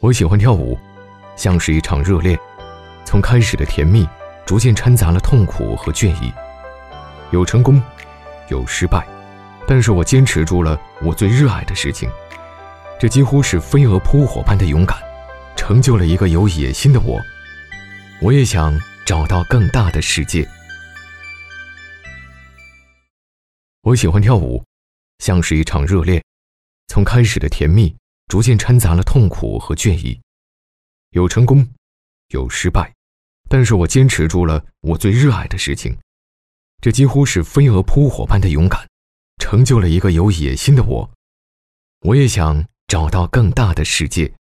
我喜欢跳舞，像是一场热恋，从开始的甜蜜，逐渐掺杂了痛苦和倦意。有成功，有失败，但是我坚持住了我最热爱的事情。这几乎是飞蛾扑火般的勇敢，成就了一个有野心的我。我也想找到更大的世界。我喜欢跳舞，像是一场热恋，从开始的甜蜜，逐渐掺杂了痛苦和倦意。有成功，有失败，但是我坚持住了我最热爱的事情。这几乎是飞蛾扑火般的勇敢，成就了一个有野心的我。我也想找到更大的世界。